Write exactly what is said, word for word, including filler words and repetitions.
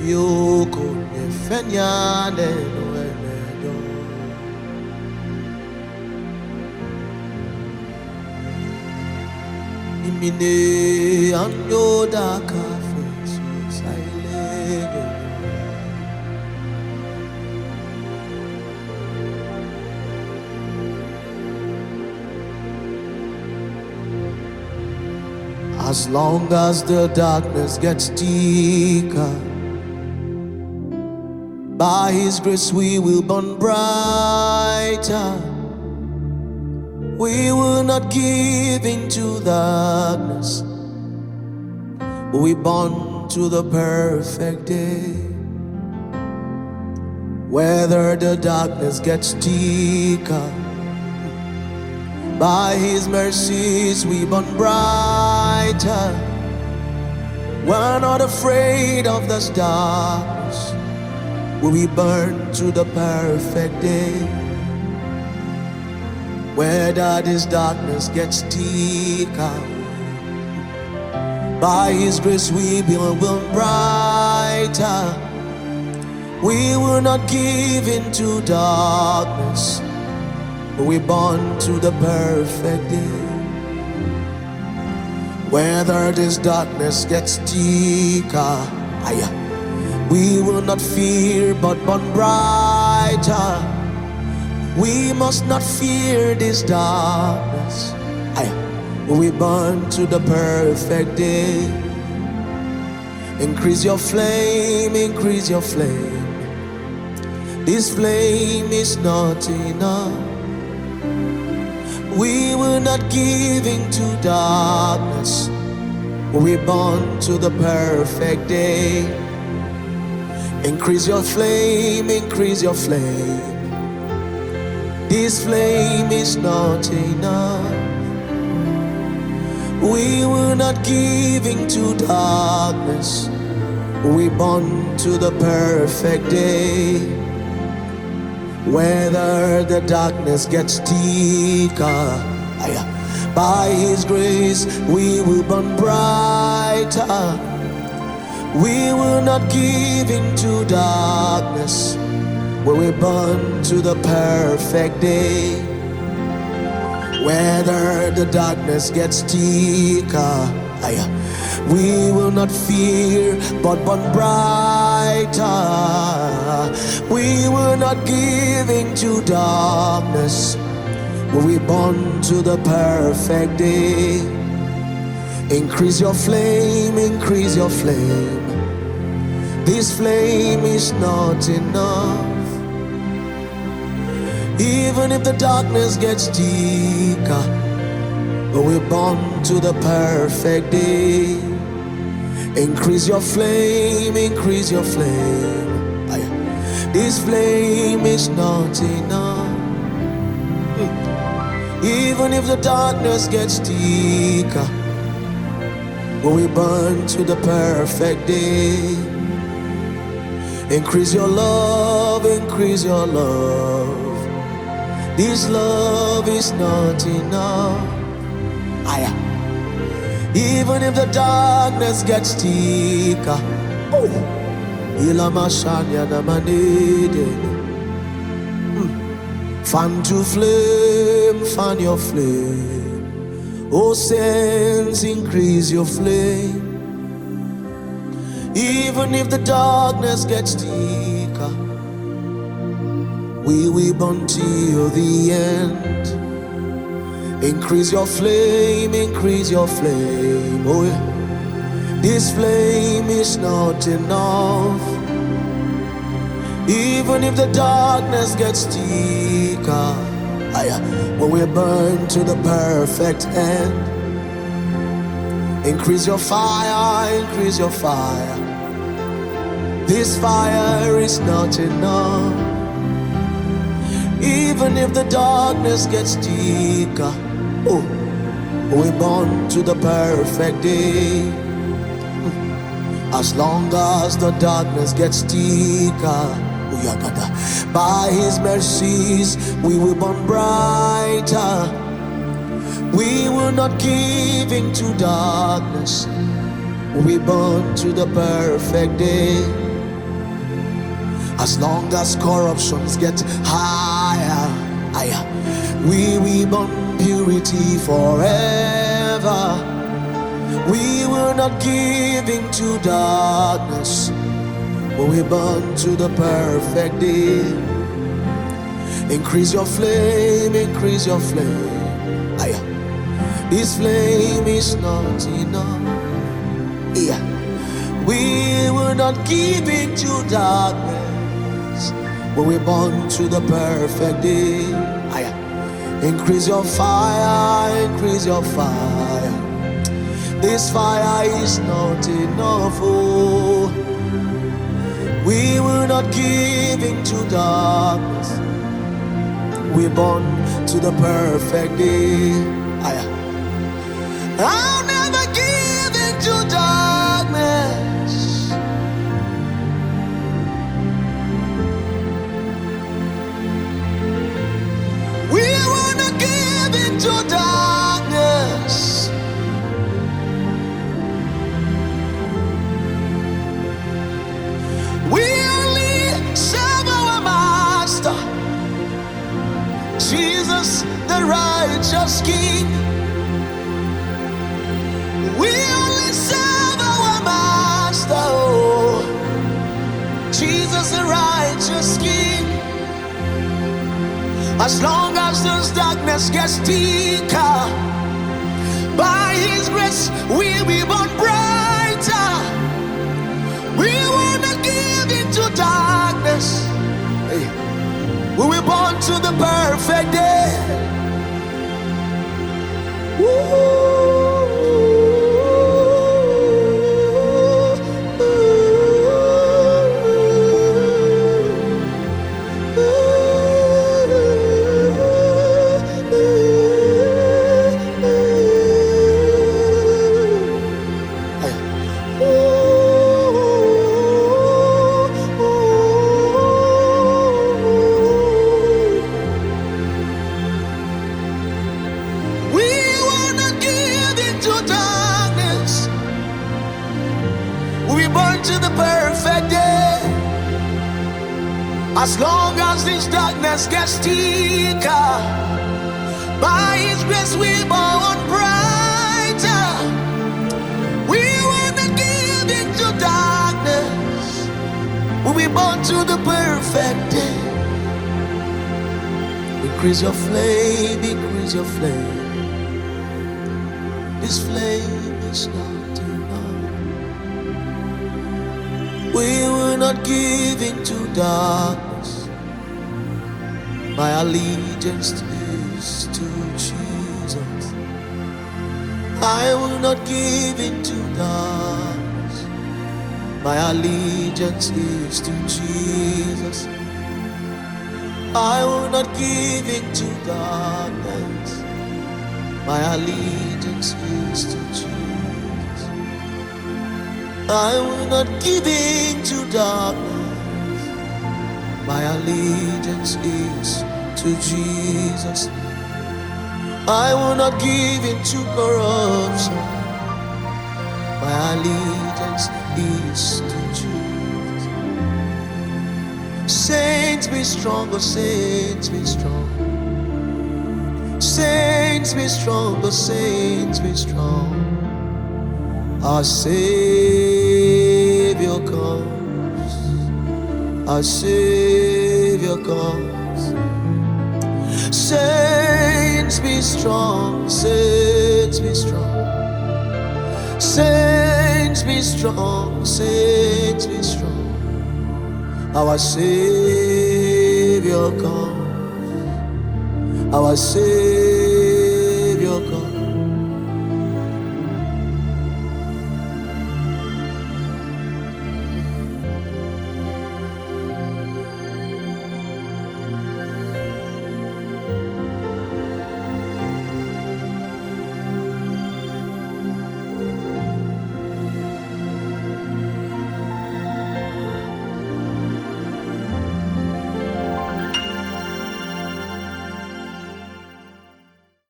Yoko nefenyane noemedo. Imine anyoda kafe susailege. As long as the darkness gets thicker, by His grace we will burn brighter. We will not give into darkness. We burn to the perfect day. Whether the darkness gets thicker, by His mercies we burn brighter. We're not afraid of this darkness. We burn to the perfect day. Whether this darkness gets thicker, by His grace we will burn brighter. We will not give into darkness. We burn to the perfect day. Whether this darkness gets thicker, we will not fear but burn brighter. We must not fear this darkness. We burn to the perfect day. Increase your flame, increase your flame. This flame is not enough. We will not give into darkness. We burn to the perfect day. Increase your flame, increase your flame. This flame is not enough. We will not give into darkness. We burn to the perfect day. Whether the darkness gets thicker, by His grace we will burn brighter. We will not give into darkness. We will burn to the perfect day. Whether the darkness gets thicker, we will not fear but burn brighter. We will not give into darkness. We burn to the perfect day. Increase your flame, increase your flame. This flame is not enough. Even if the darkness gets thicker, we burn to the perfect day. Increase your flame, increase your flame. This flame is not enough. Even if the darkness gets thicker, we burn to the perfect day. Increase your love, increase your love. This love is not enough. Even if the darkness gets thicker, fan to flame, fan your flame. Oh, saints, increase your flame. Even if the darkness gets thicker, we will burn till the end. Increase your flame, increase your flame. Oh, yeah. This flame is not enough. Even if the darkness gets thicker, when we burn to the perfect end. Increase your fire, increase your fire. This fire is not enough. Even if the darkness gets thicker, oh, we burn to the perfect day. As long as the darkness gets thicker, by His mercies we will burn brighter. We will not give into darkness. We burn to the perfect day. As long as corruptions get higher, higher, we will burn purity forever. We will not give into darkness, but we burn to the perfect day. Increase your flame, increase your flame. Aya. This flame is not enough. Yeah. We will not give into darkness, but we burn to the perfect day. Aya. Increase your fire, increase your fire. This fire is not enough. Oh. We will not give into darkness. We born to the perfect day. Aya. I'll never give into darkness. We will not give into darkness. We only serve our Master, Jesus, the righteous King. We only serve our Master, oh, Jesus, the righteous King. As long as this darkness gets thicker, by His grace we will be born brighter. We will not give into darkness. Hey. We were born to the perfect day. Woo. As long as this darkness gets thicker, by His grace we born brighter. We will not give into darkness. We will born to the perfect day. Increase your flame, increase your flame. This flame is not enough. We will not give into darkness. My allegiance is to Jesus. I will not give into darkness. My allegiance is to Jesus. I will not give into darkness. My allegiance is to Jesus. I will not give into darkness. My allegiance is to Jesus. I will not give into corruption. My allegiance is to Jesus. Saints be strong, oh saints be strong. Saints be strong, oh saints be strong. Our Savior comes. Our Savior comes. Saints be strong, saints be strong. Saints be strong, saints be strong. Our Savior comes. Our Savior comes.